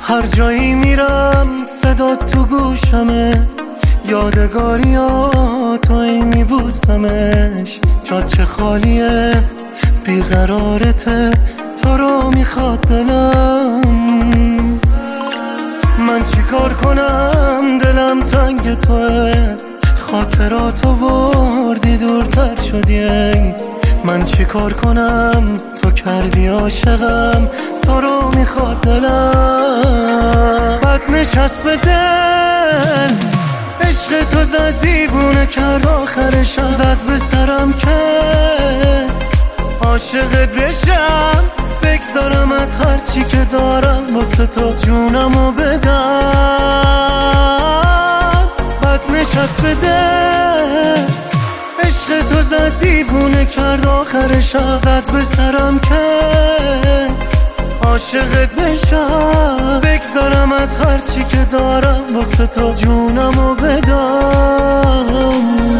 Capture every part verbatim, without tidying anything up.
هر جایی میرم صدا تو گوشمه، یادگاریاتو میبوسمش. جاچه خالیه بیقرارته، تو رو میخواد دلم. من چی کار کنم دلم تنگ توه، خاطراتو بردی دورتر شدی. من چی کار کنم تو کردی عاشقم، تو رو میخواد دلم. بد نشست به دل، عشق تو زد دیوونه کرد آخرشم. زد به سرم که عاشقت بشم، بگذارم از هرچی که دارم واسه تو جونمو بدم. بد نشست به دل، عشق تو زد دیوونه کرد آخرشم. زد به سرم که عاشقت بشم، بگذارم از هرچی که دارم واسه تو جونمو بدم.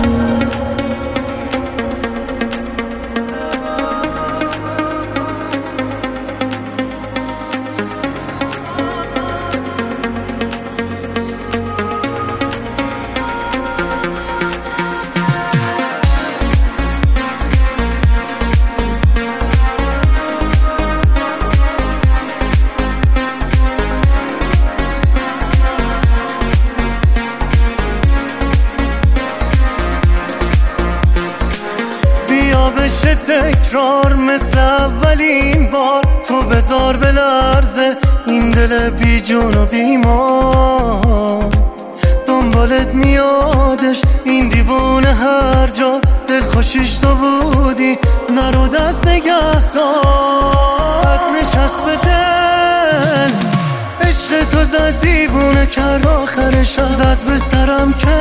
بشه تکرار مثل اولین بار، تو بذار بلرزه این دل بی جون و بیمار. دنبالت میادش این دیوونه هر جا، دل خوشیش تو بودی نرو دست نگه دار. نشست به دل، عشق تو زد دیوونه کرد آخرشم. زد به سرم که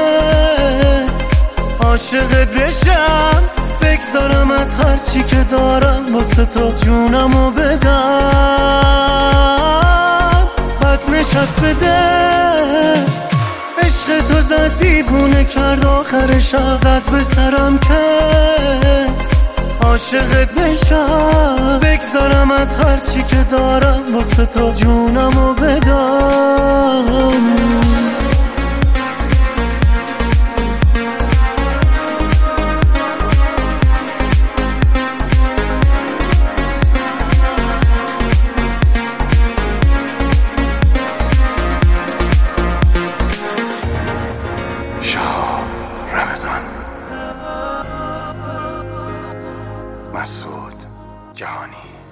عاشقت بشم، بگذارم از هرچی که دارم واسه تو جونمو بدم. بد نشست به دل، عشق تو زد دیوونه کرد آخرشم. زد به سرم که عاشقت بشم، بگذارم از هرچی که دارم واسه تو جونمو بدم. مسعود جهانی.